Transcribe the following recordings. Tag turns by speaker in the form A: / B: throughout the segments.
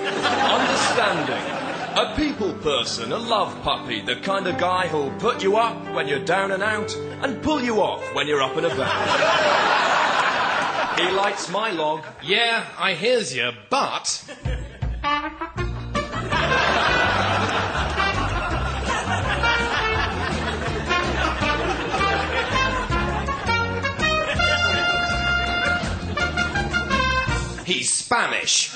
A: Understanding. A people person, a love puppy, the kind of guy who'll put you up when you're down and out and pull you off when you're up and about. He likes my log.
B: Yeah, I hears you, but... He's Spanish.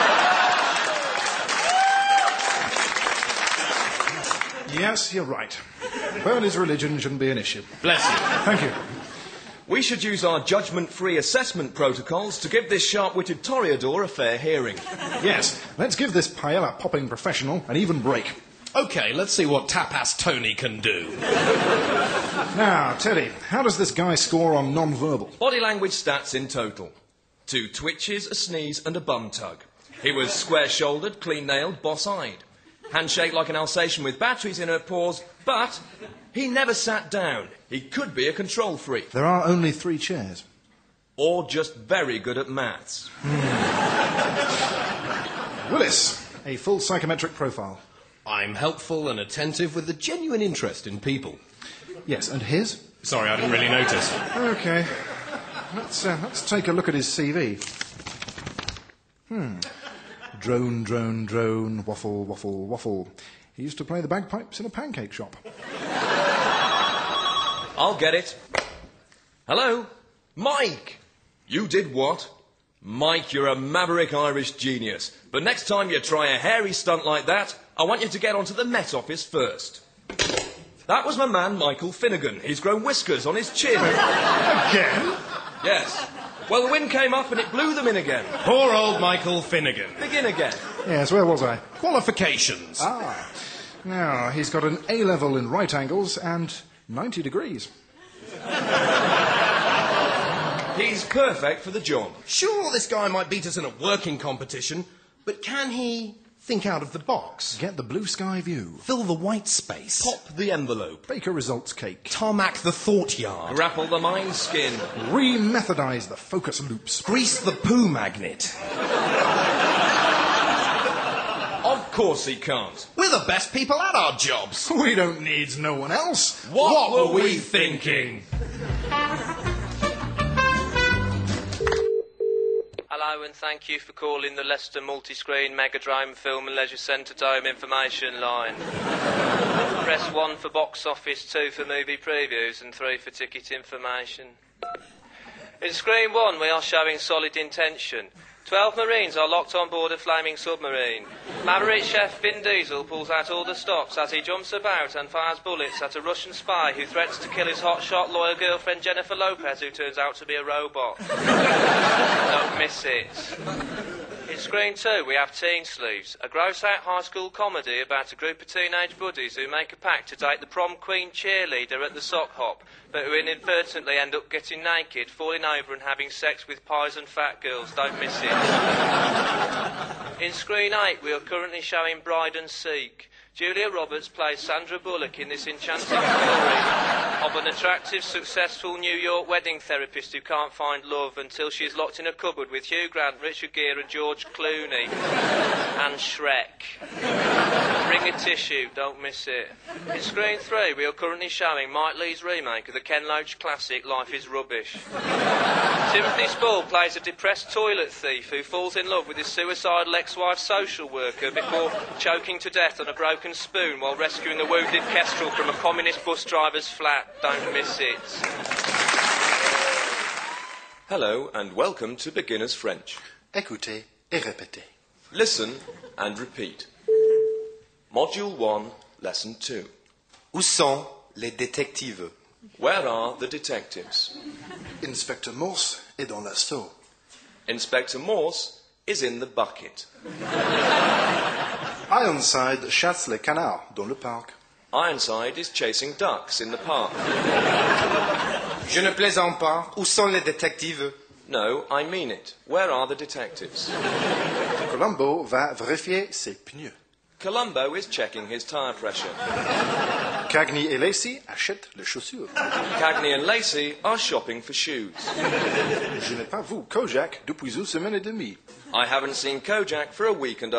C: Yes, you're right. Burley's religion shouldn't be an issue.
B: Bless you.
C: Thank you.
A: We should use our judgment-free assessment protocols to give this sharp-witted toreador a fair hearing.
C: Yes, let's give this paella-popping professional an even break.
B: OK, let's see what Tapas Tony can do.
C: Now, Teddy, how does this guy score on non-verbal?
A: Body language stats in total. 2 twitches, a sneeze and a bum tug. He was square-shouldered, clean-nailed, boss-eyed. Handshake like an Alsatian with batteries in her paws, but he never sat down. He could be a control freak.
C: There are only 3 chairs.
A: Or just very good at maths.
C: Willis, a full psychometric profile.
B: I'm helpful and attentive with a genuine interest in people.
C: Yes, and his?
B: Sorry, I didn't really notice.
C: OK. Let's take a look at his CV. Drone, drone, drone, waffle, waffle, waffle. He used to play the bagpipes in a pancake shop.
A: I'll get it. Hello? Mike! You did what? Mike, you're a maverick Irish genius. But next time you try a hairy stunt like that, I want you to get onto the Met Office first. That was my man, Michael Finnegan. He's grown whiskers on his chin.
C: Again?
A: Yes. Well, the wind came up and it blew them in again.
B: Poor old Michael Finnegan.
A: Begin again.
C: Yes, where was I?
B: Qualifications.
C: Now, he's got an A-level in right angles and 90 degrees.
A: He's perfect for the job.
B: Sure, this guy might beat us in a working competition, but can he think out of the box?
C: Get the blue sky view.
B: Fill the white space.
A: Pop the envelope.
C: Bake a results cake.
B: Tarmac the thought yard.
A: Grapple the mind skin.
C: Re-methodize the focus loops.
B: Grease the poo magnet.
A: Of course he can't.
B: We're the best people at our jobs.
C: We don't need no one else.
A: What were we thinking?
D: Hello and thank you for calling the Leicester Multiscreen Megadrome Film and Leisure Centre Dome Information Line. Press 1 for box office, 2 for movie previews and 3 for ticket information. In Screen 1 we are showing Solid Intention. 12 Marines are locked on board a flaming submarine. Maverick chef Vin Diesel pulls out all the stops as he jumps about and fires bullets at a Russian spy who threatens to kill his hotshot loyal girlfriend Jennifer Lopez, who turns out to be a robot. Don't miss it. In Screen 2 we have Teen Sleuths, a gross-out high school comedy about a group of teenage buddies who make a pact to date the prom queen cheerleader at the sock hop, but who inadvertently end up getting naked, falling over and having sex with pies and fat girls. Don't miss it. In Screen 8 we are currently showing Bride and Seek. Julia Roberts plays Sandra Bullock in this enchanting story of an attractive, successful New York wedding therapist who can't find love until she is locked in a cupboard with Hugh Grant, Richard Gere and George Clooney. And Shrek. Bring a tissue, don't miss it. In Screen 3 we are currently showing Mike Leigh's remake of the Ken Loach classic Life is Rubbish. Timothy Spall plays a depressed toilet thief who falls in love with his suicidal ex-wife social worker before choking to death on a broken spoon while rescuing the wounded Kestrel from a communist bus driver's flat. Don't miss it.
A: Hello and welcome to Beginner's French.
E: Écoutez et répétez.
A: Listen and repeat. Module 1, Lesson 2.
E: Où sont les détectives?
A: Where are the detectives?
E: Inspecteur Morse est dans la seau.
A: Inspector Morse is in the bucket.
E: Ironside chasse les canards dans le parc.
A: Ironside is chasing ducks in the park.
E: Je ne plaisante pas. Où sont les détectives?
A: No, I mean it. Where are the detectives?
E: Columbo va vérifier ses pneus.
A: Columbo is checking his tyre pressure.
E: Cagney et Lacey achètent les chaussures.
A: Cagney and Lacey are shopping for shoes.
E: Je n'ai pas vu Kojak depuis une semaine et demie.
A: I haven't seen Kojak for a week and a